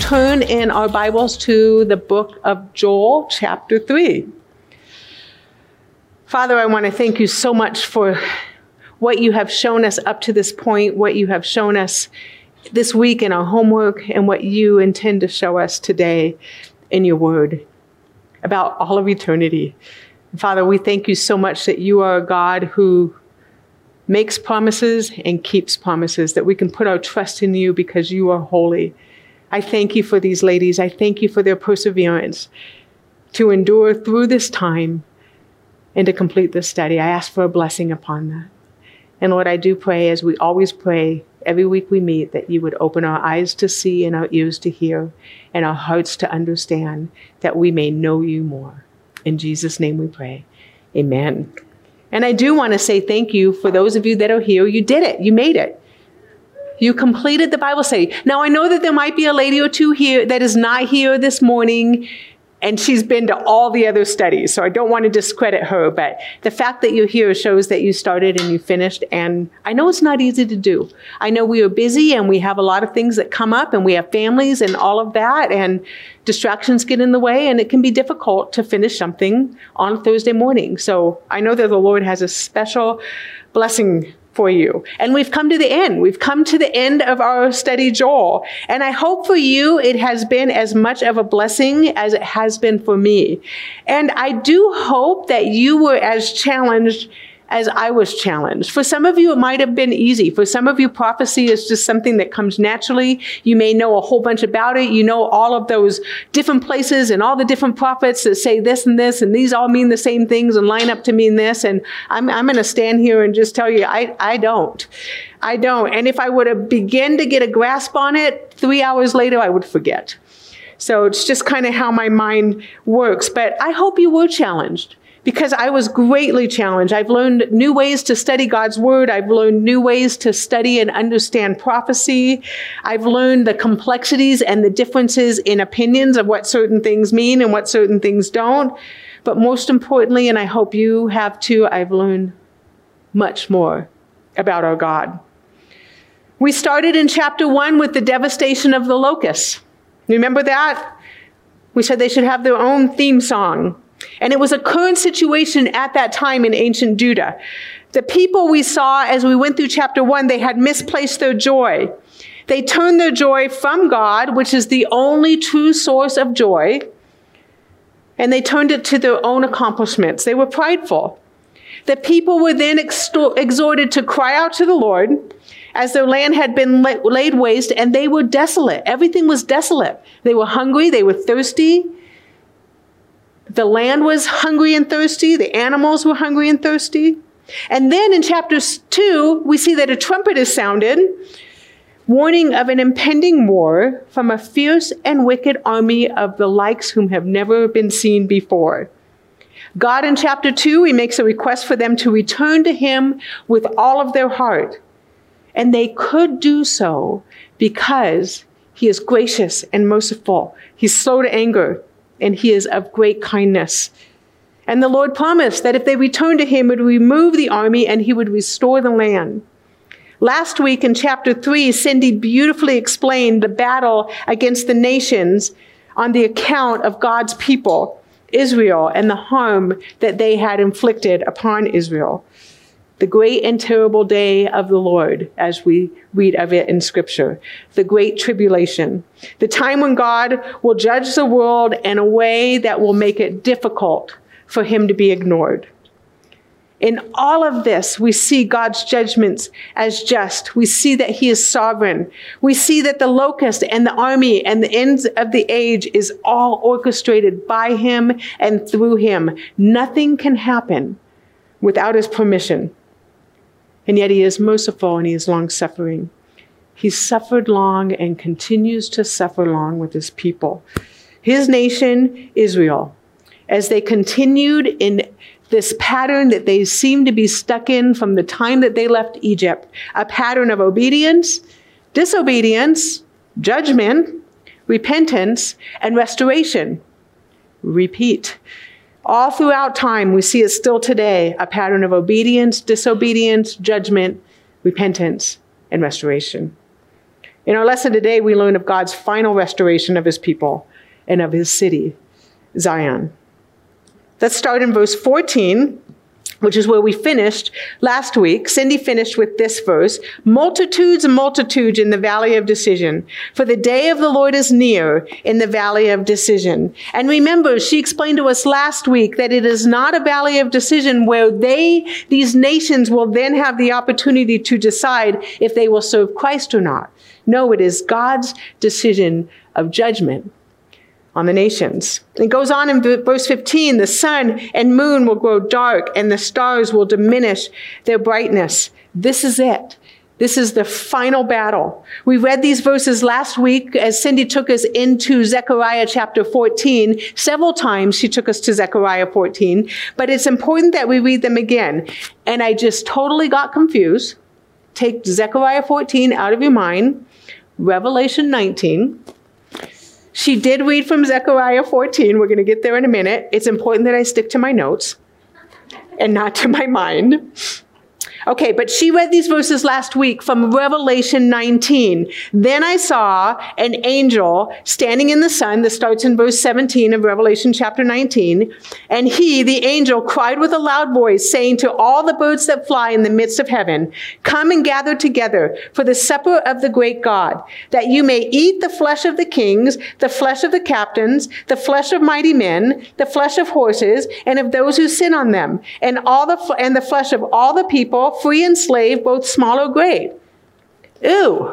turn in our Bibles to the book of Joel, chapter 3. Father, I want to thank you so much for what you have shown us up to this point, what you have shown us this week in our homework, and what you intend to show us today in your word about all of eternity. Father, we thank you so much that you are a God who makes promises and keeps promises, that we can put our trust in you because you are holy. I thank you for these ladies. I thank you for their perseverance to endure through this time and to complete this study. I ask for a blessing upon that. And Lord, I do pray, as we always pray every week we meet, that you would open our eyes to see and our ears to hear and our hearts to understand, that we may know you more. In Jesus' name we pray. Amen. And I do want to say thank you for those of you that are here. You did it. You made it. You completed the Bible study. Now, I know that there might be a lady or two here that is not here this morning, and she's been to all the other studies, so I don't want to discredit her, but the fact that you're here shows that you started and you finished, and I know it's not easy to do. I know we are busy, and we have a lot of things that come up, and we have families and all of that, and distractions get in the way, and it can be difficult to finish something on Thursday morning. So I know that the Lord has a special blessing for you. And we've come to the end. We've come to the end of our study, Joel. And I hope for you it has been as much of a blessing as it has been for me. And I do hope that you were as challenged as I was challenged. For some of you, it might have been easy. For some of you, prophecy is just something that comes naturally. You may know a whole bunch about it. You know all of those different places and all the different prophets that say this, and these all mean the same things and line up to mean this. And I'm going to stand here and just tell you, I don't. And if I would have begun to get a grasp on it, 3 hours later, I would forget. So it's just kind of how my mind works. But I hope you were challenged, because I was greatly challenged. I've learned new ways to study God's word. I've learned new ways to study and understand prophecy. I've learned the complexities and the differences in opinions of what certain things mean and what certain things don't. But most importantly, and I hope you have too, I've learned much more about our God. We started in chapter 1 with the devastation of the locusts. Remember that? We said they should have their own theme song. And it was a current situation at that time in ancient Judah. The people we saw as we went through chapter 1, they had misplaced their joy. They turned their joy from God, which is the only true source of joy, and they turned it to their own accomplishments. They were prideful. The people were then exhorted to cry out to the Lord as their land had been laid waste, and they were desolate. Everything was desolate. They were hungry. They were thirsty. The land was hungry and thirsty. The animals were hungry and thirsty. And then in chapter 2, we see that a trumpet is sounded, warning of an impending war from a fierce and wicked army of the likes whom have never been seen before. God in chapter 2, he makes a request for them to return to him with all of their heart. And they could do so because he is gracious and merciful. He's slow to anger, and he is of great kindness. And the Lord promised that if they returned to him, he would remove the army and he would restore the land. Last week in chapter 3, Cindy beautifully explained the battle against the nations on the account of God's people, Israel, and the harm that they had inflicted upon Israel. The great and terrible day of the Lord, as we read of it in Scripture. The great tribulation. The time when God will judge the world in a way that will make it difficult for him to be ignored. In all of this, we see God's judgments as just. We see that he is sovereign. We see that the locust and the army and the ends of the age is all orchestrated by him and through him. Nothing can happen without his permission. And yet he is merciful and he is long-suffering. He suffered long and continues to suffer long with his people. His nation, Israel, as they continued in this pattern that they seem to be stuck in from the time that they left Egypt, a pattern of obedience, disobedience, judgment, repentance, and restoration. Repeat. All throughout time, we see it still today, a pattern of obedience, disobedience, judgment, repentance, and restoration. In our lesson today, we learn of God's final restoration of his people and of his city, Zion. Let's start in verse 14, which is where we finished last week. Cindy finished with this verse: multitudes and multitudes in the valley of decision, for the day of the Lord is near in the valley of decision. And remember, she explained to us last week that it is not a valley of decision where these nations will then have the opportunity to decide if they will serve Christ or not. No, it is God's decision of judgment on the nations. It goes on in verse 15, the sun and moon will grow dark and the stars will diminish their brightness. This is it. This is the final battle. We read these verses last week as Cindy took us into Zechariah chapter 14. Several times she took us to Zechariah 14, but it's important that we read them again. And I just totally got confused. Take Zechariah 14 out of your mind. Revelation 19. She did read from Zechariah 14. We're going to get there in a minute. It's important that I stick to my notes and not to my mind. Okay, but she read these verses last week from Revelation 19. Then I saw an angel standing in the sun. This starts in verse 17 of Revelation chapter 19. And he, the angel, cried with a loud voice, saying to all the birds that fly in the midst of heaven, come and gather together for the supper of the great God, that you may eat the flesh of the kings, the flesh of the captains, the flesh of mighty men, the flesh of horses, and of those who sit on them, and the flesh of all the people, free and slave, both small or great. Ew.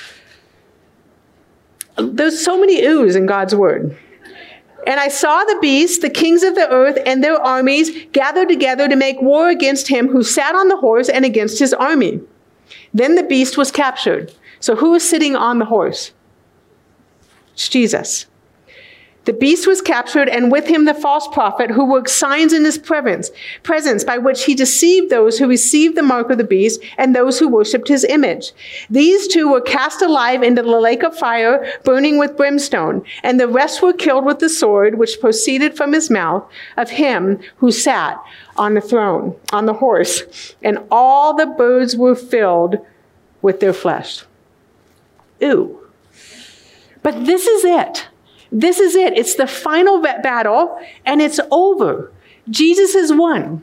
There's so many oohs in God's word. And I saw the beasts, the kings of the earth, and their armies gathered together to make war against him who sat on the horse and against his army. Then the beast was captured. So who is sitting on the horse? It's Jesus. The beast was captured, and with him the false prophet who worked signs in his presence by which he deceived those who received the mark of the beast and those who worshipped his image. These two were cast alive into the lake of fire, burning with brimstone, and the rest were killed with the sword which proceeded from his mouth of him who sat on the throne, on the horse, and all the birds were filled with their flesh. Ew. But this is it. This is it. It's the final battle, and it's over. Jesus has won.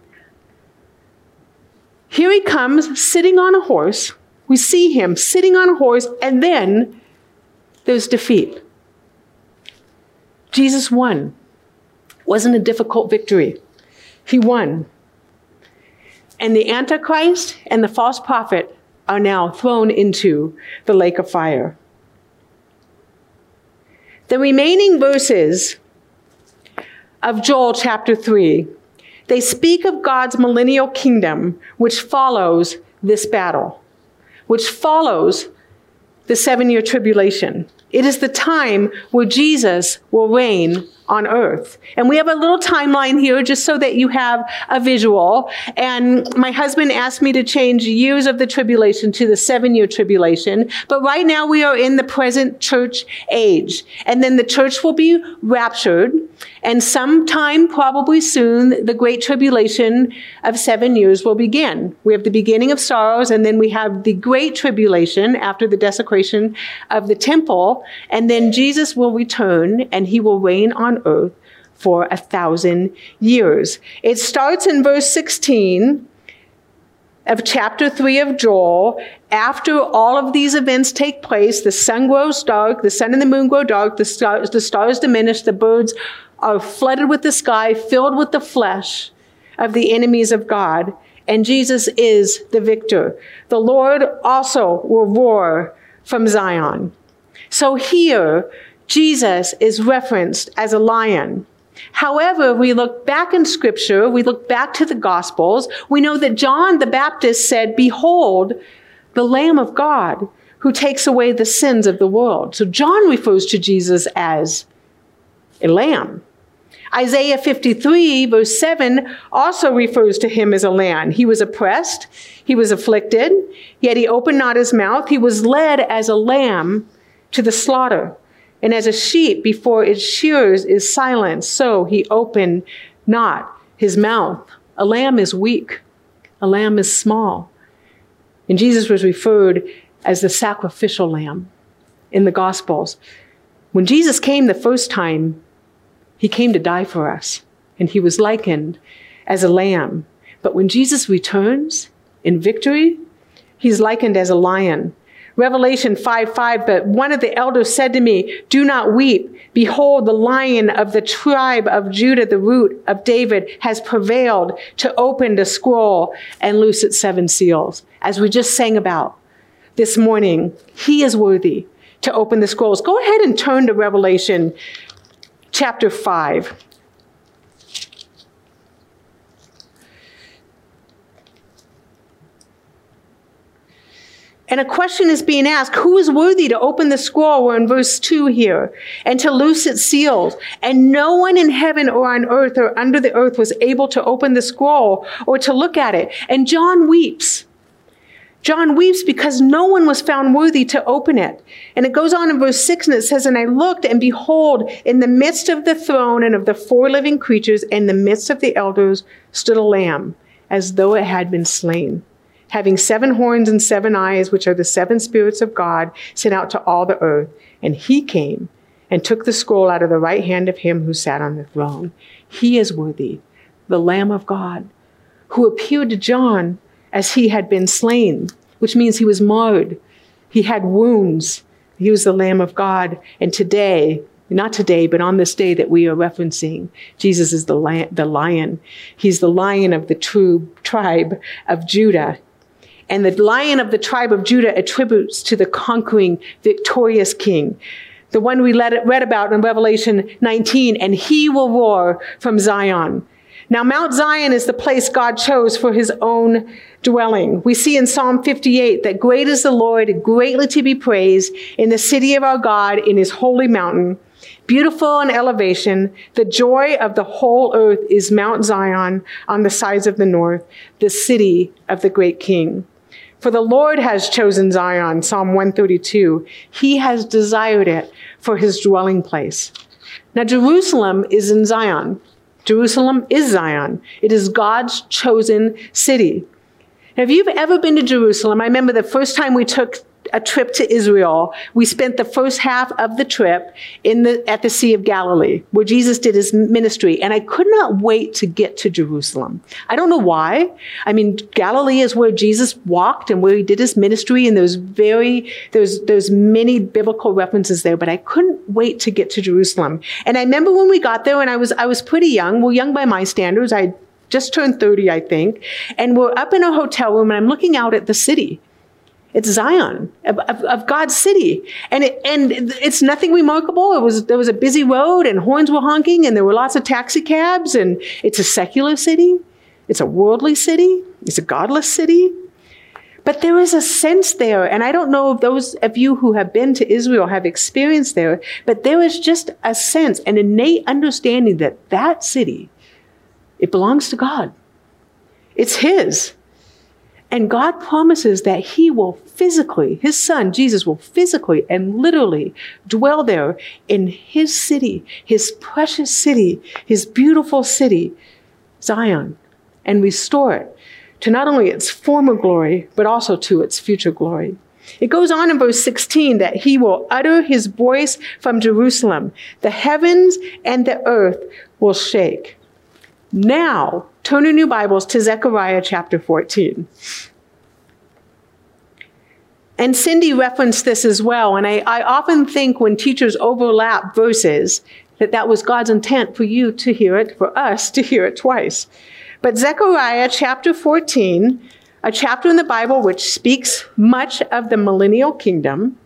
Here he comes, sitting on a horse. We see him sitting on a horse, and then there's defeat. Jesus won. It wasn't a difficult victory. He won. And the Antichrist and the false prophet are now thrown into the lake of fire. The remaining verses of Joel chapter 3, they speak of God's millennial kingdom, which follows this battle, which follows the 7-year tribulation. It is the time where Jesus will reign on earth. And we have a little timeline here just so that you have a visual. And my husband asked me to change years of the tribulation to the 7-year tribulation. But right now we are in the present church age. And then the church will be raptured. And sometime, probably soon, the great tribulation of 7 years will begin. We have the beginning of sorrows, and then we have the great tribulation after the desecration of the temple. And then Jesus will return, and he will reign on earth for 1,000 years. It starts in verse 16 of chapter 3 of Joel. After all of these events take place, the sun grows dark, the sun and the moon grow dark, the stars diminish, the birds are flooded with the sky, filled with the flesh of the enemies of God, and Jesus is the victor. The Lord also will roar from Zion. So here, Jesus is referenced as a lion. However, we look back in Scripture, we look back to the Gospels, we know that John the Baptist said, "Behold, the Lamb of God who takes away the sins of the world." So John refers to Jesus as a lamb. Isaiah 53, verse 7, also refers to him as a lamb. He was oppressed, he was afflicted, yet he opened not his mouth. He was led as a lamb to the slaughter. And as a sheep before its shearers is silent, so he opened not his mouth. A lamb is weak. A lamb is small. And Jesus was referred as the sacrificial lamb in the Gospels. When Jesus came the first time, he came to die for us, and he was likened as a lamb. But when Jesus returns in victory, he's likened as a lion. Revelation 5:5, but one of the elders said to me, do not weep. Behold, the Lion of the tribe of Judah, the root of David, has prevailed to open the scroll and loose its 7 seals. As we just sang about this morning, he is worthy to open the scrolls. Go ahead and turn to Revelation chapter 5. And a question is being asked, who is worthy to open the scroll? We're in verse 2 here. And to loose its seals. And no one in heaven or on earth or under the earth was able to open the scroll or to look at it. And John weeps. John weeps because no one was found worthy to open it. And it goes on in verse 6, and it says, and I looked, and behold, in the midst of the throne and of the 4 living creatures, in the midst of the elders, stood a lamb, as though it had been slain, having 7 horns and 7 eyes, which are the 7 spirits of God, sent out to all the earth. And he came and took the scroll out of the right hand of him who sat on the throne. He is worthy, the Lamb of God, who appeared to John as he had been slain, which means he was marred. He had wounds. He was the Lamb of God. And today, not today, but on this day that we are referencing, Jesus is the lion. He's the Lion of the true tribe of Judah. And the Lion of the tribe of Judah attributes to the conquering, victorious king, the one we read about in Revelation 19, and he will roar from Zion. Now, Mount Zion is the place God chose for his own dwelling. We see in Psalm 58 that great is the Lord, greatly to be praised in the city of our God, in his holy mountain. Beautiful in elevation, the joy of the whole earth is Mount Zion on the sides of the north, the city of the great king. For the Lord has chosen Zion, Psalm 132. He has desired it for his dwelling place. Now, Jerusalem is in Zion. Jerusalem is Zion. It is God's chosen city. Now, if you've ever been to Jerusalem, I remember the first time we took a trip to Israel, we spent the first half of the trip at the Sea of Galilee, where Jesus did his ministry. And I could not wait to get to Jerusalem. I don't know why. I mean, Galilee is where Jesus walked and where he did his ministry. And there's many biblical references there, but I couldn't wait to get to Jerusalem. And I remember when we got there, and I was pretty young. Well, young by my standards. I just turned 30, I think. And we're up in a hotel room, and I'm looking out at the city. It's Zion, of God's city. And it's nothing remarkable. There was a busy road, and horns were honking, and there were lots of taxi cabs, and it's a secular city. It's a worldly city. It's a godless city. But there is a sense there, and I don't know if those of you who have been to Israel have experienced there, but there is just a sense, an innate understanding that that city, it belongs to God. It's his. And God promises that he will physically, his son, Jesus, will physically and literally dwell there in his city, his precious city, his beautiful city, Zion, and restore it to not only its former glory, but also to its future glory. It goes on in verse 16 that he will utter his voice from Jerusalem. The heavens and the earth will shake. Now, turn in your Bibles to Zechariah chapter 14. And Cindy referenced this as well. And I often think when teachers overlap verses, that was God's intent for you to hear it, for us to hear it twice. But Zechariah chapter 14, a chapter in the Bible which speaks much of the millennial kingdom.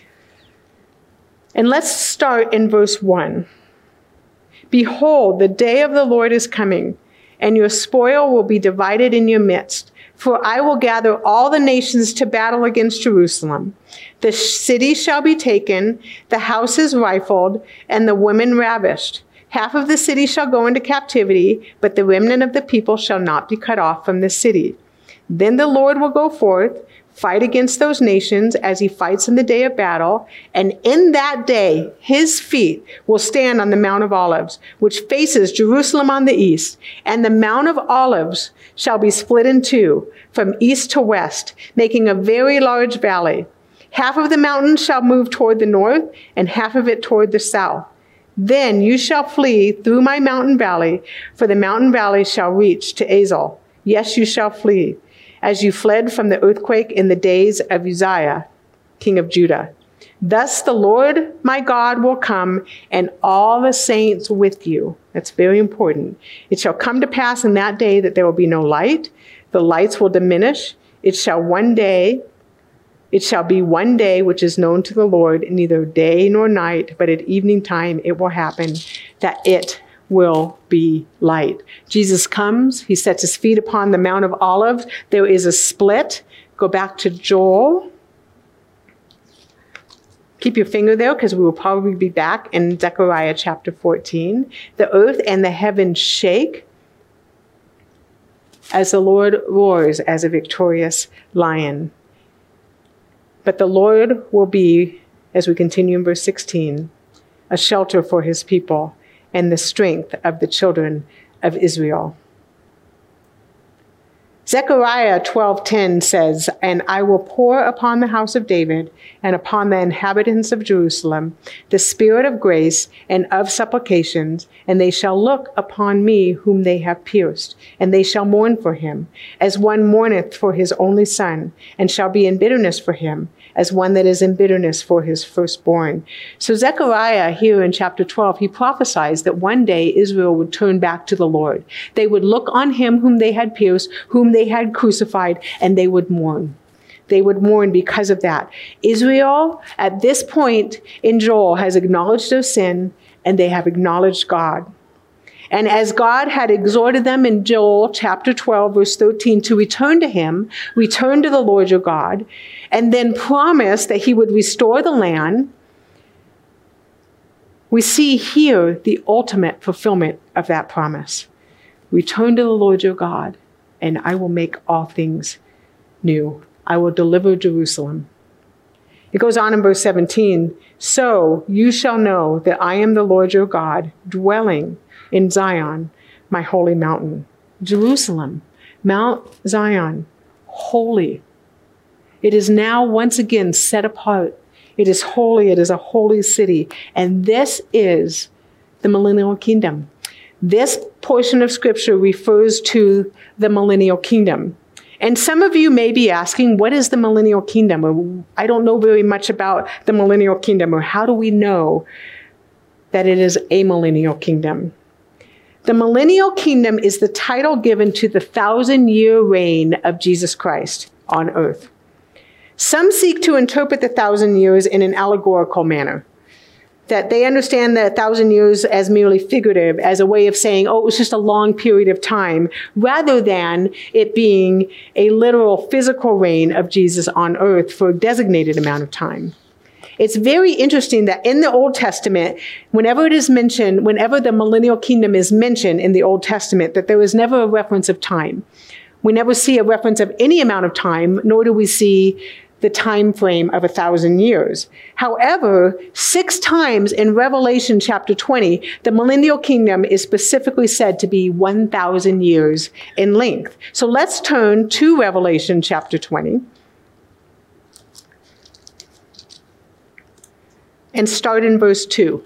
And let's start in verse 1. Behold, the day of the Lord is coming, and your spoil will be divided in your midst. For I will gather all the nations to battle against Jerusalem. The city shall be taken, the houses rifled, and the women ravished. Half of the city shall go into captivity, but the remnant of the people shall not be cut off from the city. Then the Lord will go forth, fight against those nations as he fights in the day of battle. And in that day, his feet will stand on the Mount of Olives, which faces Jerusalem on the east. And the Mount of Olives shall be split in two from east to west, making a very large valley. Half of the mountain shall move toward the north, and half of it toward the south. Then you shall flee through my mountain valley, for the mountain valley shall reach to Azal. Yes, you shall flee, as you fled from the earthquake in the days of Uzziah, king of Judah. Thus the Lord my God will come, and all the saints with you. That's very important. It shall come to pass in that day that there will be no light. The lights will diminish. It shall be one day which is known to the Lord, neither day nor night, but at evening time it will happen that it will be light. Jesus comes. He sets his feet upon the Mount of Olives. There is a split. Go back to Joel. Keep your finger there because we will probably be back in Zechariah chapter 14. The earth and the heavens shake as the Lord roars as a victorious lion. But the Lord will be, as we continue in verse 16, a shelter for his people and the strength of the children of Israel. Zechariah 12:10 says, "And I will pour upon the house of David and upon the inhabitants of Jerusalem the spirit of grace and of supplications, and they shall look upon me whom they have pierced, and they shall mourn for him, as one mourneth for his only son, and shall be in bitterness for him, as one that is in bitterness for his firstborn." So Zechariah here in chapter 12, he prophesies that one day Israel would turn back to the Lord. They would look on him whom they had pierced, whom they had crucified, and they would mourn. They would mourn because of that. Israel, at this point in Joel, has acknowledged their sin, and they have acknowledged God. And as God had exhorted them in Joel chapter 12, verse 13, to return to him, return to the Lord your God, and then promised that he would restore the land, we see here the ultimate fulfillment of that promise. Return to the Lord your God, and I will make all things new. I will deliver Jerusalem. It goes on in verse 17, "So you shall know that I am the Lord your God, dwelling in Zion, my holy mountain." Jerusalem, Mount Zion, holy. It is now once again set apart. It is holy. It is a holy city. And this is the millennial kingdom. This portion of scripture refers to the millennial kingdom. And some of you may be asking, what is the millennial kingdom? Or, I don't know very much about the millennial kingdom, or how do we know that it is a millennial kingdom? The millennial kingdom is the title given to the 1,000-year reign of Jesus Christ on earth. Some seek to interpret the 1,000 years in an allegorical manner, that they understand the 1,000 years as merely figurative, as a way of saying, oh, it was just a long period of time, rather than it being a literal physical reign of Jesus on earth for a designated amount of time. It's very interesting that in the Old Testament, whenever it is mentioned, whenever the millennial kingdom is mentioned in the Old Testament, that there is never a reference of time. We never see a reference of any amount of time, nor do we see the time frame of 1,000 years. However, 6 times in Revelation chapter 20, the millennial kingdom is specifically said to be 1,000 years in length. So let's turn to Revelation chapter 20 and start in verse 2.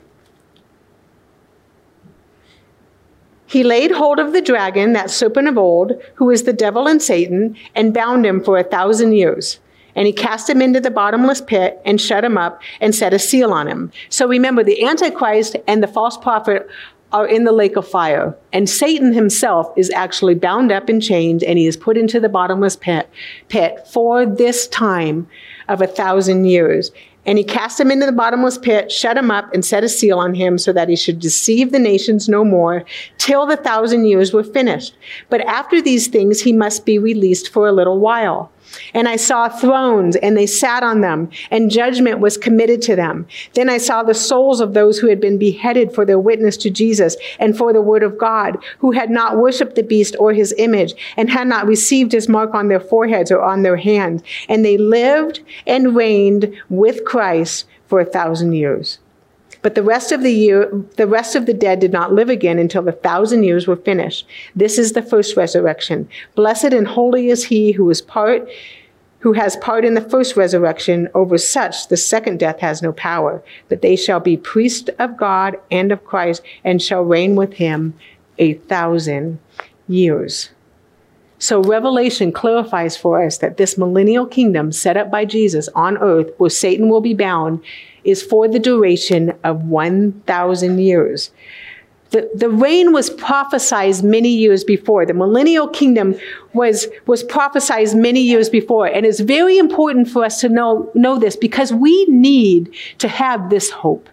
He laid hold of the dragon, that serpent of old, who is the devil and Satan, and bound him for 1,000 years. And he cast him into the bottomless pit and shut him up and set a seal on him. So remember, the Antichrist and the false prophet are in the lake of fire. And Satan himself is actually bound up in chains, and he is put into the bottomless pit for this time of 1,000 years. And he cast him into the bottomless pit, shut him up, and set a seal on him so that he should deceive the nations no more till the 1,000 years were finished. But after these things, he must be released for a little while. And I saw thrones, and they sat on them, and judgment was committed to them. Then I saw the souls of those who had been beheaded for their witness to Jesus and for the word of God, who had not worshipped the beast or his image, and had not received his mark on their foreheads or on their hands. And they lived and reigned with Christ for 1,000 years. But the rest of the dead did not live again until the 1,000 years were finished. This is the first resurrection. Blessed and holy is he whose part who has part in the first resurrection, over such the second death has no power, but they shall be priests of God and of Christ, and shall reign with him 1,000 years. So Revelation clarifies for us that this millennial kingdom set up by Jesus on earth, where Satan will be bound, is for the duration of 1,000 years. The reign was prophesied many years before. The millennial kingdom was prophesied many years before. And it's very important for us to know this, because we need to have this hope.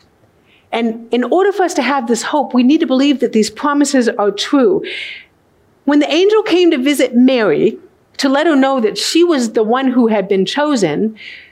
And in order for us to have this hope, we need to believe that these promises are true. When the angel came to visit Mary to let her know that she was the one who had been chosen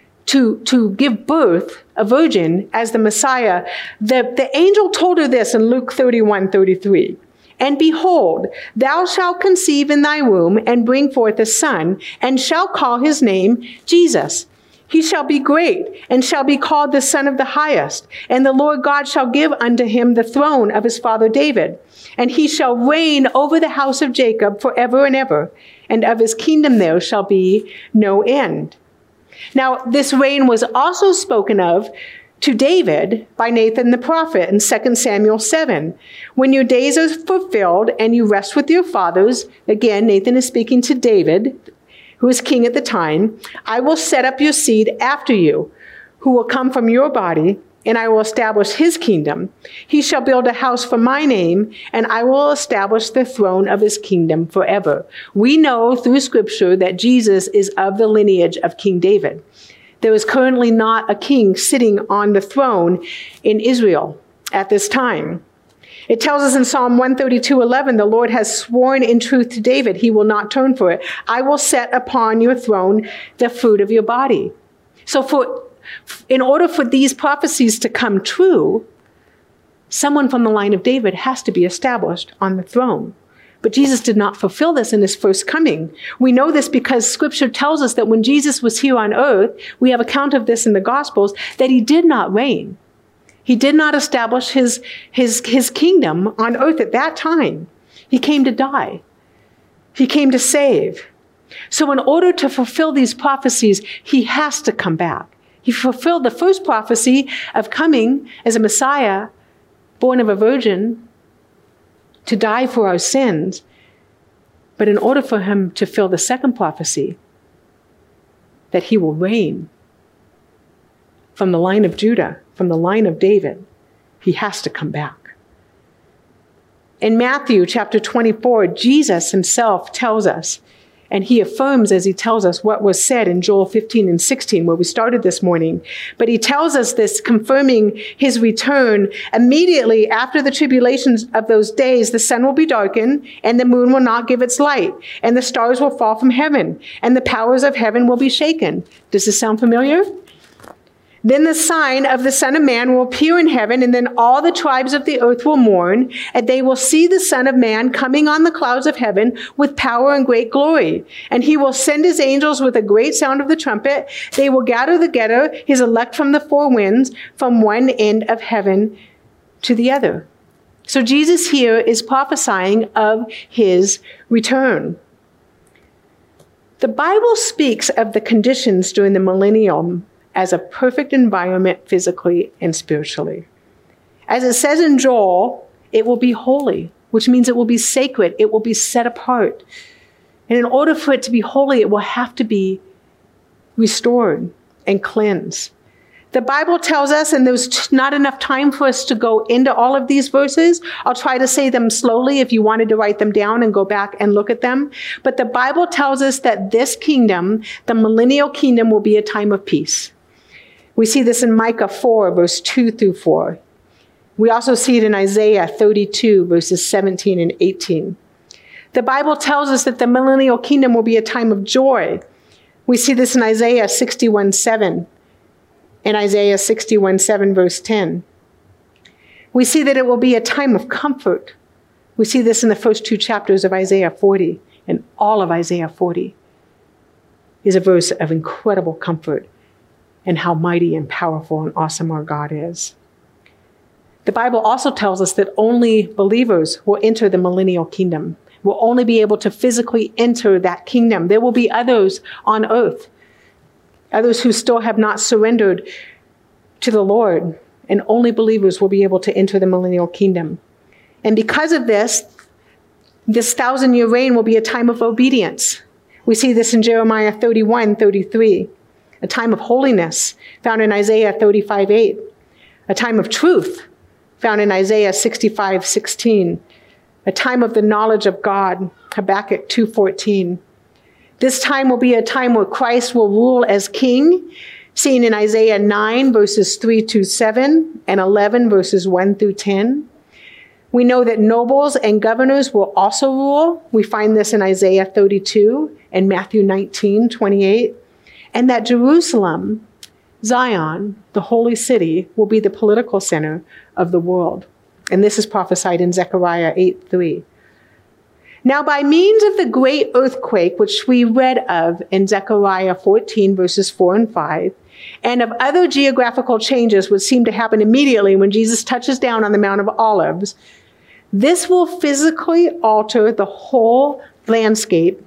to give birth, a virgin, as the Messiah, the angel told her this in Luke 31:33. And behold, thou shalt conceive in thy womb and bring forth a son, and shalt call his name Jesus. He shall be great, and shall be called the Son of the Highest. And the Lord God shall give unto him the throne of his father David. And he shall reign over the house of Jacob forever and ever. And of his kingdom there shall be no end. Now, this reign was also spoken of to David by Nathan the prophet in 2 Samuel 7. When your days are fulfilled and you rest with your fathers, again, Nathan is speaking to David, who was king at the time, I will set up your seed after you, who will come from your body, and I will establish his kingdom. He shall build a house for my name, and I will establish the throne of his kingdom forever. We know through Scripture that Jesus is of the lineage of King David. There is currently not a king sitting on the throne in Israel at this time. It tells us in Psalm 132:11, the Lord has sworn in truth to David, he will not turn for it. I will set upon your throne the fruit of your body. So in order for these prophecies to come true, someone from the line of David has to be established on the throne. But Jesus did not fulfill this in his first coming. We know this because Scripture tells us that when Jesus was here on earth, we have account of this in the Gospels, that he did not reign. He did not establish his kingdom on earth at that time. He came to die. He came to save. So in order to fulfill these prophecies, he has to come back. He fulfilled the first prophecy of coming as a Messiah, born of a virgin, to die for our sins. But in order for him to fill the second prophecy, that he will reign from the line of Judah, from the line of David, he has to come back. In Matthew chapter 24, Jesus himself tells us, and he affirms as he tells us what was said in Joel 15 and 16, where we started this morning. But he tells us this, confirming his return. Immediately after the tribulations of those days, the sun will be darkened, and the moon will not give its light, and the stars will fall from heaven, and the powers of heaven will be shaken. Does this sound familiar? Then the sign of the Son of Man will appear in heaven, and then all the tribes of the earth will mourn, and they will see the Son of Man coming on the clouds of heaven with power and great glory. And he will send his angels with a great sound of the trumpet. They will gather together his elect from the four winds, from one end of heaven to the other. So Jesus here is prophesying of his return. The Bible speaks of the conditions during the millennium as a perfect environment physically and spiritually. As it says in Joel, it will be holy, which means it will be sacred. It will be set apart. And in order for it to be holy, it will have to be restored and cleansed. The Bible tells us, and there's not enough time for us to go into all of these verses. I'll try to say them slowly if you wanted to write them down and go back and look at them. But the Bible tells us that this kingdom, the millennial kingdom, will be a time of peace. We see this in Micah 4, verse 2 through 4. We also see it in Isaiah 32, verses 17 and 18. The Bible tells us that the millennial kingdom will be a time of joy. We see this in Isaiah 61:7 and Isaiah 61:7, verse 10. We see that it will be a time of comfort. We see this in the first two chapters of Isaiah 40, and all of Isaiah 40 is a verse of incredible comfort and how mighty and powerful and awesome our God is. The Bible also tells us that only believers will enter the millennial kingdom. will only be able to physically enter that kingdom. There will be others on earth, others who still have not surrendered to the Lord, and only believers will be able to enter the millennial kingdom. And because of this 1,000-year reign will be a time of obedience. We see this in Jeremiah 31:33, a time of holiness found in Isaiah 35:8, a time of truth found in Isaiah 65:16, a time of the knowledge of God, Habakkuk 2:14. This time will be a time where Christ will rule as king, seen in Isaiah 9, verses 3-7, and 11, verses 1-10. We know that nobles and governors will also rule. We find this in Isaiah 32 and Matthew 19:28. And that Jerusalem, Zion, the holy city, will be the political center of the world. And this is prophesied in Zechariah 8:3. Now, by means of the great earthquake, which we read of in Zechariah 14, verses 4 and 5, and of other geographical changes which seem to happen immediately when Jesus touches down on the Mount of Olives, this will physically alter the whole landscape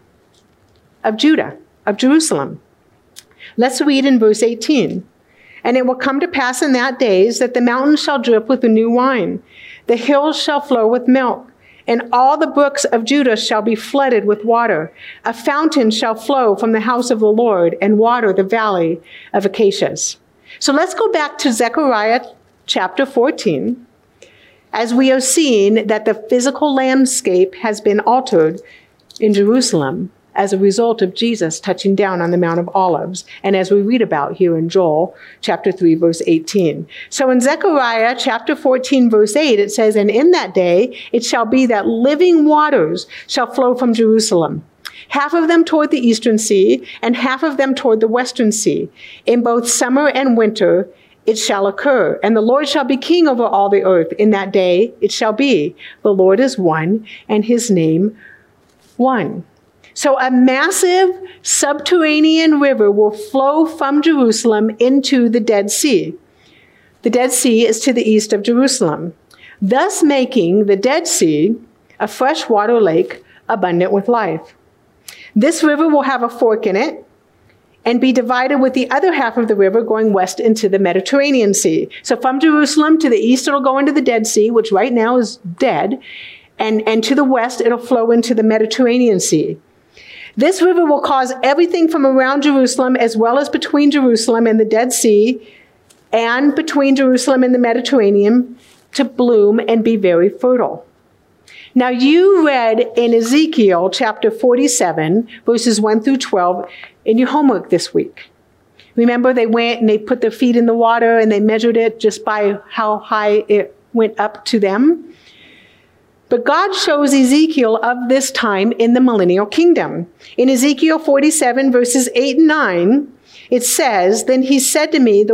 of Judah, of Jerusalem. Let's read in verse 18. And it will come to pass in that days that the mountains shall drip with the new wine, the hills shall flow with milk, and all the brooks of Judah shall be flooded with water. A fountain shall flow from the house of the Lord and water the valley of Acacias. So let's go back to Zechariah chapter 14, as we are seeing that the physical landscape has been altered in Jerusalem as a result of Jesus touching down on the Mount of Olives, and as we read about here in Joel chapter 3, verse 18. So in Zechariah chapter 14, verse 8, it says, And in that day it shall be that living waters shall flow from Jerusalem, half of them toward the eastern sea, and half of them toward the western sea. In both summer and winter it shall occur, and the Lord shall be king over all the earth. In that day it shall be, the Lord is one, and his name one. So a massive subterranean river will flow from Jerusalem into the Dead Sea. The Dead Sea is to the east of Jerusalem, thus making the Dead Sea a freshwater lake abundant with life. This river will have a fork in it and be divided with the other half of the river going west into the Mediterranean Sea. So from Jerusalem to the east, it'll go into the Dead Sea, which right now is dead, and to the west, it'll flow into the Mediterranean Sea. This river will cause everything from around Jerusalem, as well as between Jerusalem and the Dead Sea, and between Jerusalem and the Mediterranean, to bloom and be very fertile. Now, you read in Ezekiel chapter 47, verses 1-12, in your homework this week. Remember, they went and they put their feet in the water and they measured it just by how high it went up to them. But God shows Ezekiel of this time in the millennial kingdom. In Ezekiel 47, verses 8 and 9, it says, Then he said to me,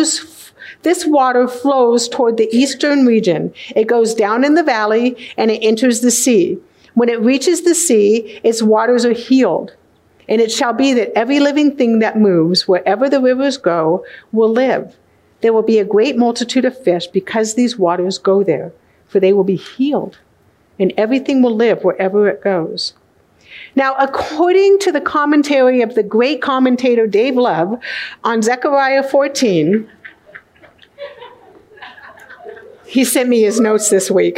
this water flows toward the eastern region. It goes down in the valley and it enters the sea. When it reaches the sea, its waters are healed. And it shall be that every living thing that moves, wherever the rivers go, will live. There will be a great multitude of fish because these waters go there, for they will be healed. And everything will live wherever it goes. Now, according to the commentary of the great commentator Dave Love on Zechariah 14, he sent me his notes this week.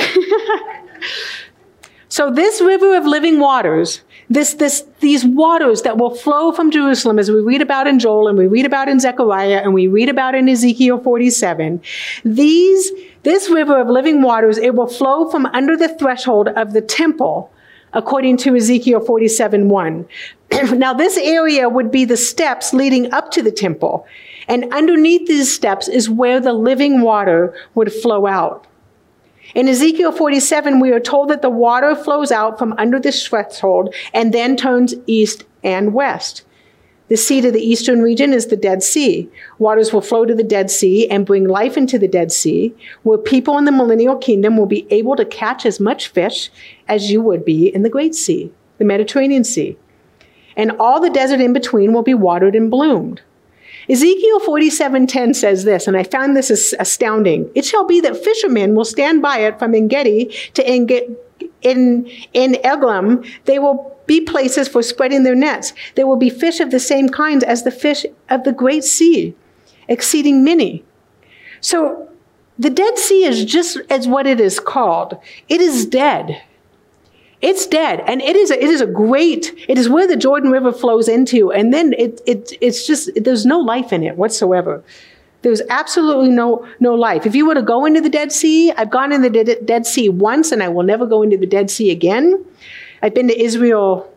So this river of living waters, these waters that will flow from Jerusalem, as we read about in Joel and we read about in Zechariah and we read about in Ezekiel 47, this river of living waters, it will flow from under the threshold of the temple, according to Ezekiel 47:1. Now, this area would be the steps leading up to the temple, and underneath these steps is where the living water would flow out. In Ezekiel 47, we are told that the water flows out from under this threshold and then turns east and west. The sea to the eastern region is the Dead Sea. Waters will flow to the Dead Sea and bring life into the Dead Sea, where people in the millennial kingdom will be able to catch as much fish as you would be in the Great Sea, the Mediterranean Sea. And all the desert in between will be watered and bloomed. Ezekiel 47:10 says this, and I found this astounding. It shall be that fishermen will stand by it from En-Gedi to in Eglam, they will be places for spreading their nets. There will be fish of the same kinds as the fish of the great sea, exceeding many. So the Dead Sea is just as what it is called. It is dead. It's dead. And it is where the Jordan River flows into. And then it's just, there's no life in it whatsoever. There's absolutely no life. If you were to go into the Dead Sea, I've gone into the Dead Sea once and I will never go into the Dead Sea again. I've been to Israel,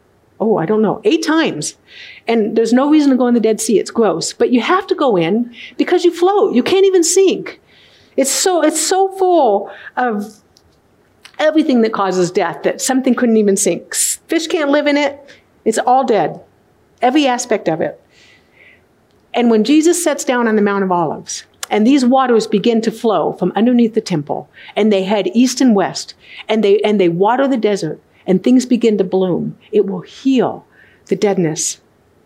8 times. And there's no reason to go in the Dead Sea. It's gross. But you have to go in because you float. You can't even sink. It's so full of everything that causes death that something couldn't even sink. Fish can't live in it. It's all dead. Every aspect of it. And when Jesus sits down on the Mount of Olives, and these waters begin to flow from underneath the temple, and they head east and west, and they water the desert, and things begin to bloom, it will heal the deadness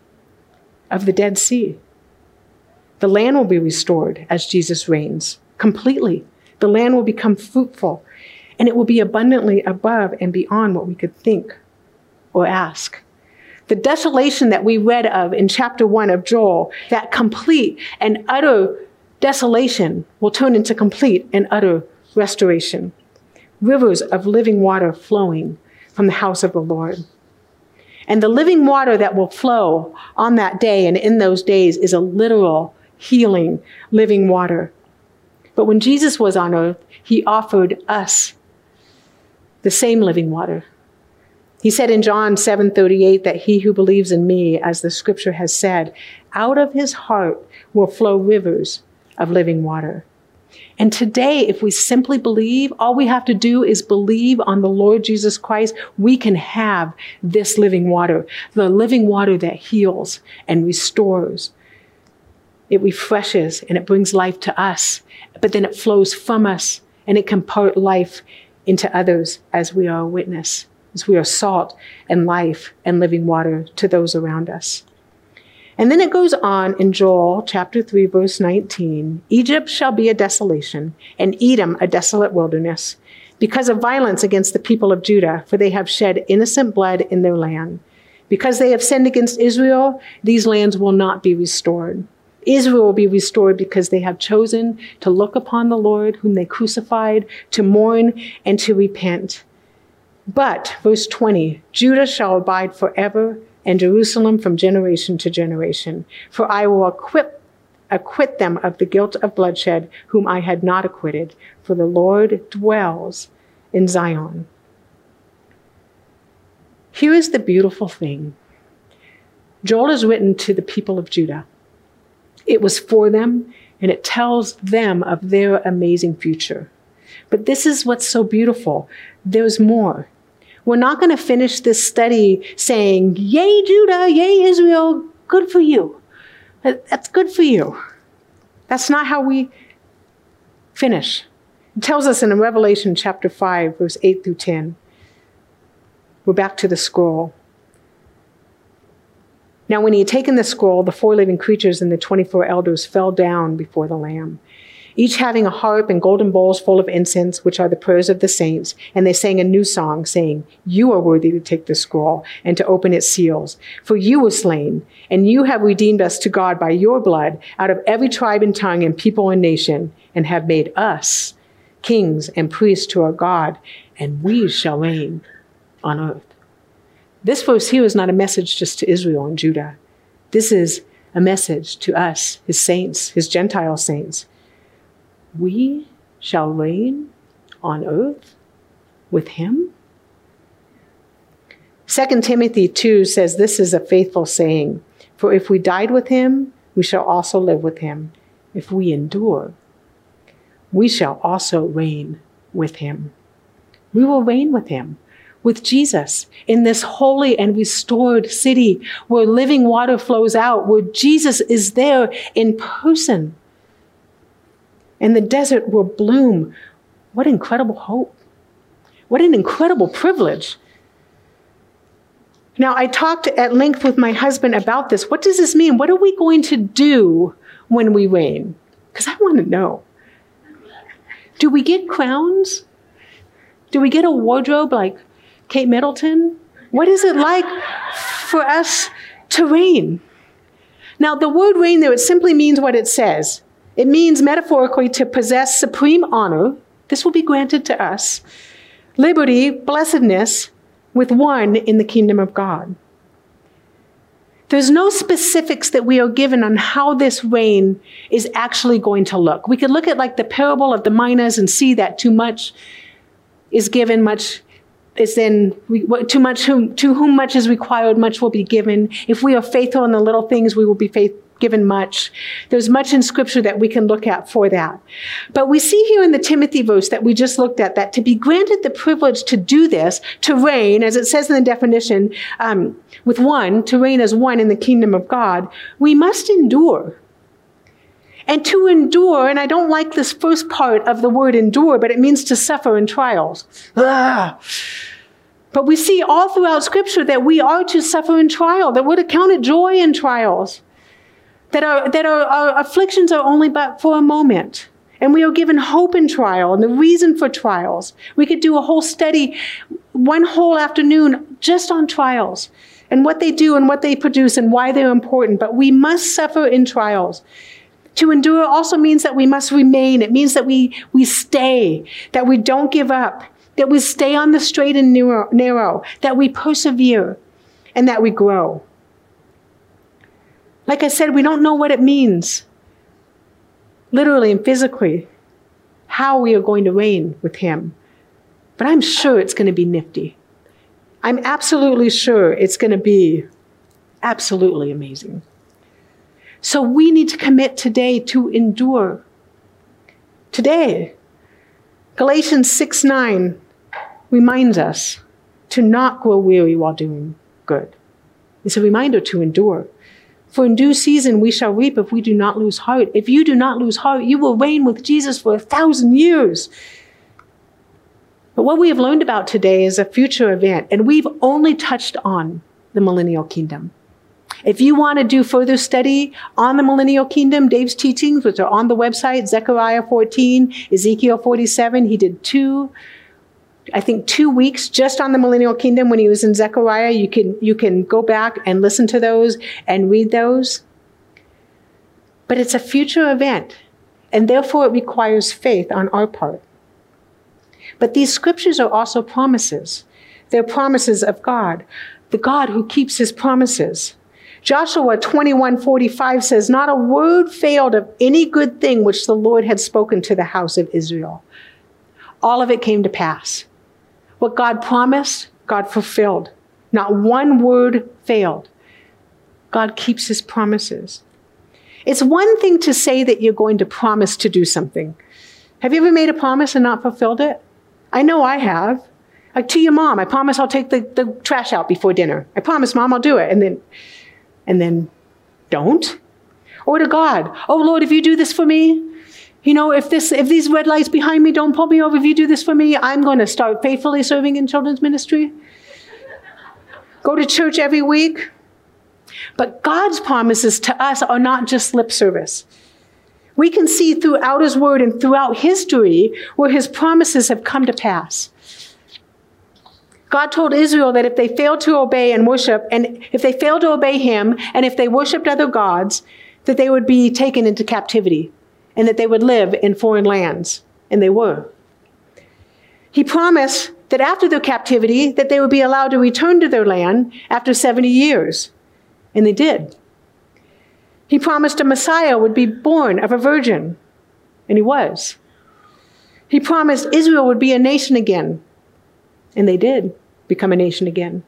of the Dead Sea. The land will be restored as Jesus reigns completely. The land will become fruitful, and it will be abundantly above and beyond what we could think or ask. The desolation that we read of in chapter 1 of Joel, that complete and utter desolation will turn into complete and utter restoration. Rivers of living water flowing from the house of the Lord. And the living water that will flow on that day and in those days is a literal healing living water. But when Jesus was on earth, he offered us the same living water. He said in John 7:38 that he who believes in me, as the scripture has said, out of his heart will flow rivers of living water. And today, if we simply believe, all we have to do is believe on the Lord Jesus Christ, we can have this living water, the living water that heals and restores. It refreshes and it brings life to us, but then it flows from us and it can impart life into others as we are a witness, as we are salt and life and living water to those around us. And then it goes on in Joel chapter 3, verse 19, Egypt shall be a desolation, and Edom a desolate wilderness, because of violence against the people of Judah, for they have shed innocent blood in their land. Because they have sinned against Israel, these lands will not be restored. Israel will be restored because they have chosen to look upon the Lord whom they crucified, to mourn and to repent. But, verse 20, Judah shall abide forever, and Jerusalem from generation to generation. For I will acquit them of the guilt of bloodshed, whom I had not acquitted, for the Lord dwells in Zion. Here is the beautiful thing. Joel is written to the people of Judah. It was for them, and it tells them of their amazing future. But this is what's so beautiful. There's more. We're not going to finish this study saying, yay, Judah, yay, Israel, good for you. That's good for you. That's not how we finish. It tells us in Revelation chapter 5, verse 8 through 10. We're back to the scroll. Now, when he had taken the scroll, the 4 living creatures and the 24 elders fell down before the Lamb, each having a harp and golden bowls full of incense, which are the prayers of the saints. And they sang a new song, saying, you are worthy to take the scroll and to open its seals. For you were slain, and you have redeemed us to God by your blood out of every tribe and tongue and people and nation, and have made us kings and priests to our God, and we shall reign on earth. This verse here is not a message just to Israel and Judah. This is a message to us, his saints, his Gentile saints. We shall reign on earth with him. 2 Timothy 2 says this is a faithful saying, for if we died with him, we shall also live with him. If we endure, we shall also reign with him. We will reign with him, with Jesus, in this holy and restored city where living water flows out, where Jesus is there in person. And the desert will bloom. What incredible hope. What an incredible privilege. Now, I talked at length with my husband about this. What does this mean? What are we going to do when we reign? Because I want to know. Do we get crowns? Do we get a wardrobe like Kate Middleton? What is it like for us to reign? Now, the word reign there, it simply means what it says. It means metaphorically to possess supreme honor. This will be granted to us. Liberty, blessedness, with one in the kingdom of God. There's no specifics that we are given on how this reign is actually going to look. We could look at like the parable of the minas and see that too much is given, much is then, to whom much is required, much will be given. If we are faithful in the little things, we will be given much. There's much in Scripture that we can look at for that. But we see here in the Timothy verse that we just looked at, that to be granted the privilege to do this, to reign, as it says in the definition, with one, to reign as one in the kingdom of God, we must endure. And to endure, and I don't like this first part of the word endure, but it means to suffer in trials. But we see all throughout Scripture that we are to suffer in trial, that we're to count it joy in trials, that our afflictions are only but for a moment. And we are given hope in trial and the reason for trials. We could do a whole study, one whole afternoon, just on trials and what they do and what they produce and why they're important. But we must suffer in trials. To endure also means that we must remain. It means that we stay, that we don't give up, that we stay on the straight and narrow, that we persevere, and that we grow. Like I said, we don't know what it means, literally and physically, how we are going to reign with him. But I'm sure it's going to be nifty. I'm absolutely sure it's going to be absolutely amazing. So we need to commit today to endure. Today, Galatians 6:9 reminds us to not grow weary while doing good. It's a reminder to endure. For in due season we shall reap if we do not lose heart. If you do not lose heart, you will reign with Jesus for 1,000 years. But what we have learned about today is a future event, and we've only touched on the millennial kingdom. If you want to do further study on the millennial kingdom, Dave's teachings, which are on the website, Zechariah 14, Ezekiel 47, he did 2 weeks just on the millennial kingdom when he was in Zechariah. You can go back and listen to those and read those. But it's a future event, and therefore it requires faith on our part. But these scriptures are also promises. They're promises of God, the God who keeps his promises. Joshua 21:45 says, "Not a word failed of any good thing which the Lord had spoken to the house of Israel." All of it came to pass. What God promised, God fulfilled. Not one word failed. God keeps his promises. It's one thing to say that you're going to promise to do something. Have you ever made a promise and not fulfilled it? I know I have. Like to your mom, I promise I'll take the trash out before dinner. I promise, Mom, I'll do it. And then don't. Or to God, "Oh Lord, if you do this for me, if these red lights behind me don't pull me over, if you do this for me, I'm going to start faithfully serving in children's ministry. Go to church every week." But God's promises to us are not just lip service. We can see throughout his word and throughout history where his promises have come to pass. God told Israel that if they failed to obey and worship, and if they failed to obey him, and if they worshiped other gods, that they would be taken into captivity and that they would live in foreign lands. And they were. He promised that after their captivity, that they would be allowed to return to their land after 70 years. And they did. He promised a Messiah would be born of a virgin. And he was. He promised Israel would be a nation again. And they did become a nation again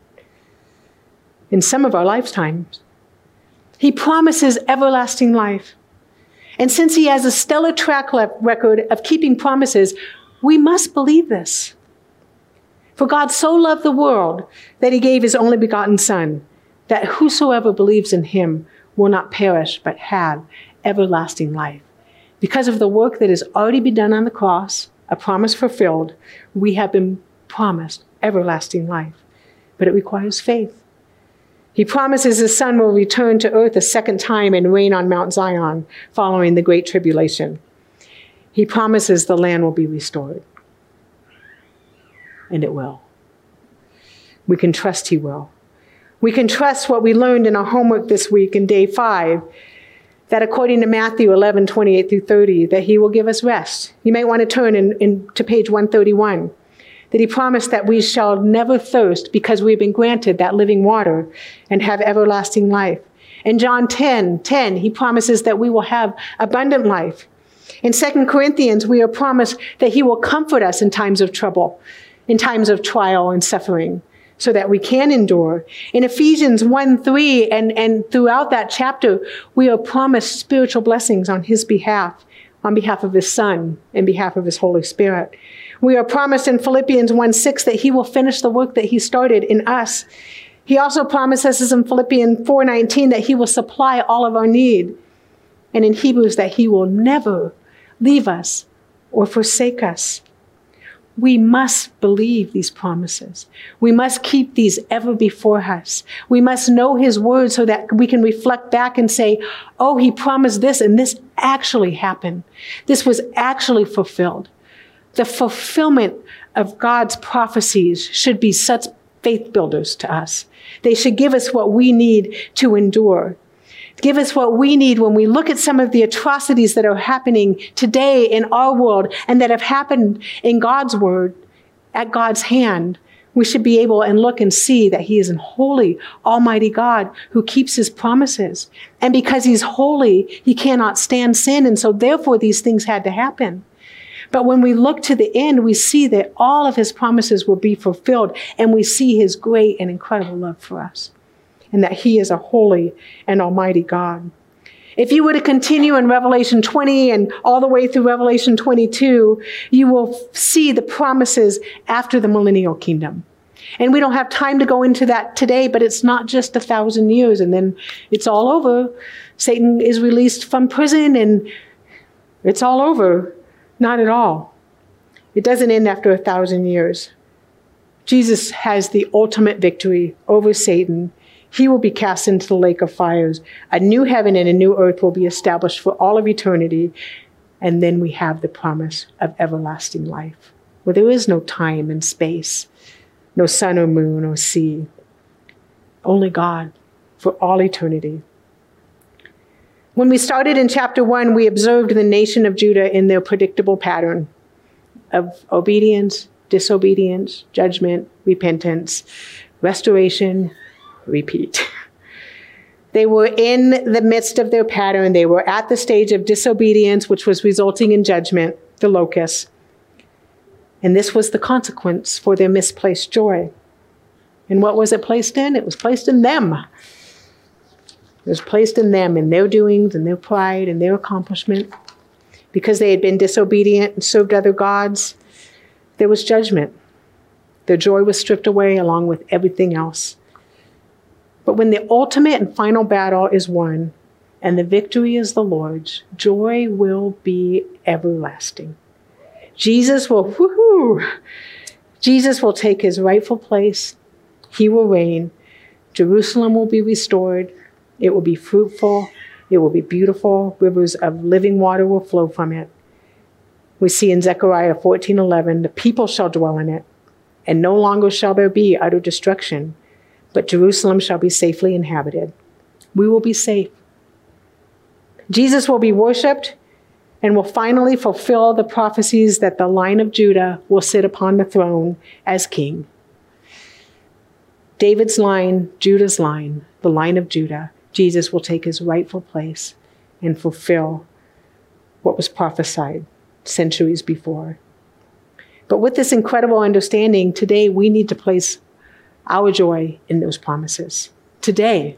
in some of our lifetimes. He promises everlasting life. And since he has a stellar track record of keeping promises, we must believe this. For God so loved the world that he gave his only begotten Son, that whosoever believes in him will not perish but have everlasting life. Because of the work that has already been done on the cross, a promise fulfilled, we have been promised everlasting life. But it requires faith. He promises his Son will return to earth a second time and reign on Mount Zion following the Great Tribulation. He promises the land will be restored. and it will. We can trust he will. We can trust what we learned in our homework this week in day 5, that according to Matthew 11, 28 through 30, that he will give us rest. You may want to turn to page 131, that he promised that we shall never thirst because we've been granted that living water and have everlasting life. In John 10:10, he promises that we will have abundant life. In 2 Corinthians, we are promised that he will comfort us in times of trouble, in times of trial and suffering, so that we can endure. In Ephesians 1:3 and throughout that chapter, we are promised spiritual blessings on his behalf, on behalf of his Son, and behalf of his Holy Spirit. We are promised in Philippians 1:6 that he will finish the work that he started in us. He also promises us in Philippians 4:19 that he will supply all of our need. And in Hebrews that he will never leave us or forsake us. We must believe these promises. We must keep these ever before us. We must know his word so that we can reflect back and say, oh, he promised this and this actually happened. This was actually fulfilled. The fulfillment of God's prophecies should be such faith builders to us. They should give us what we need to endure. Give us what we need when we look at some of the atrocities that are happening today in our world and that have happened in God's word, at God's hand. We should be able and look and see that he is a holy, almighty God who keeps his promises. And because he's holy, he cannot stand sin. And so therefore these things had to happen. But when we look to the end, we see that all of his promises will be fulfilled. And we see his great and incredible love for us. And that he is a holy and almighty God. If you were to continue in Revelation 20 and all the way through Revelation 22, you will see the promises after the millennial kingdom. And we don't have time to go into that today, but it's not just 1,000 years and then it's all over. Satan is released from prison and it's all over. Not at all. It doesn't end after 1,000 years. Jesus has the ultimate victory over Satan. He will be cast into the lake of fires. A new heaven and a new earth will be established for all of eternity. And then we have the promise of everlasting life, where there is no time and space, no sun or moon or sea. Only God for all eternity. When we started in chapter 1, we observed the nation of Judah in their predictable pattern of obedience, disobedience, judgment, repentance, restoration, repeat. They were in the midst of their pattern. They were at the stage of disobedience, which was resulting in judgment, the locusts. And this was the consequence for their misplaced joy. And what was it placed in? It was placed in them. It was placed in them, in their doings, and their pride, and their accomplishment. Because they had been disobedient and served other gods, there was judgment. Their joy was stripped away along with everything else. But when the ultimate and final battle is won, and the victory is the Lord's, joy will be everlasting. Jesus will take his rightful place. He will reign. Jerusalem will be restored. It will be fruitful. It will be beautiful. Rivers of living water will flow from it. We see in Zechariah 14:11, the people shall dwell in it, and no longer shall there be utter destruction, but Jerusalem shall be safely inhabited. We will be safe. Jesus will be worshipped and will finally fulfill the prophecies that the line of Judah will sit upon the throne as king. David's line, Judah's line, the line of Judah, Jesus will take his rightful place and fulfill what was prophesied centuries before. But with this incredible understanding, today we need to place our joy in those promises. Today.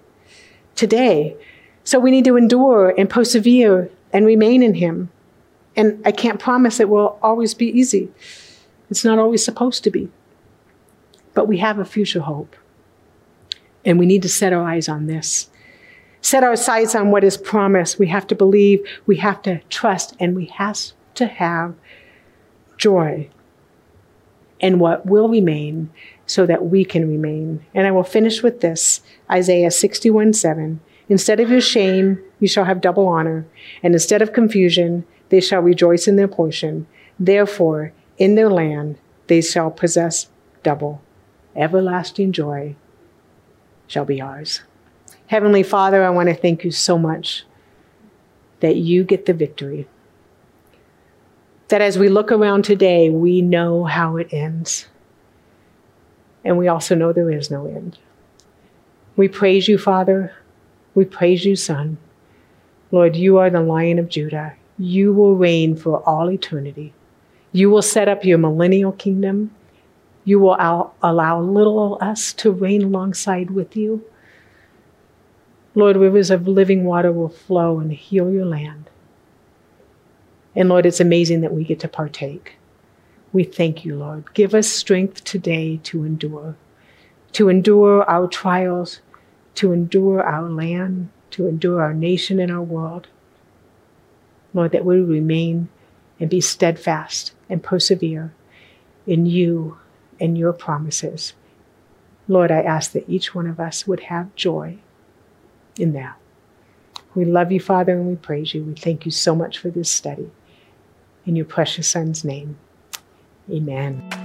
So we need to endure and persevere and remain in him. And I can't promise it will always be easy. It's not always supposed to be. But we have a future hope. And we need to set our eyes on this. Set our sights on what is promised. We have to believe, we have to trust, and we have to have joy in what will remain so that we can remain. And I will finish with this, Isaiah 61:7. Instead of your shame, you shall have double honor, and instead of confusion, they shall rejoice in their portion. Therefore, in their land, they shall possess double, everlasting joy shall be ours. Heavenly Father, I want to thank you so much that you get the victory. That as we look around today, we know how it ends. And we also know there is no end. We praise you, Father. We praise you, Son. Lord, you are the Lion of Judah. You will reign for all eternity. You will set up your millennial kingdom. You will allow little us to reign alongside with you. Lord, rivers of living water will flow and heal your land. And Lord, it's amazing that we get to partake. We thank you, Lord. Give us strength today to endure our trials, to endure our land, to endure our nation and our world. Lord, that we remain and be steadfast and persevere in you and your promises. Lord, I ask that each one of us would have joy in that. We love you, Father, and we praise you. We thank you so much for this study. In your precious Son's name, amen.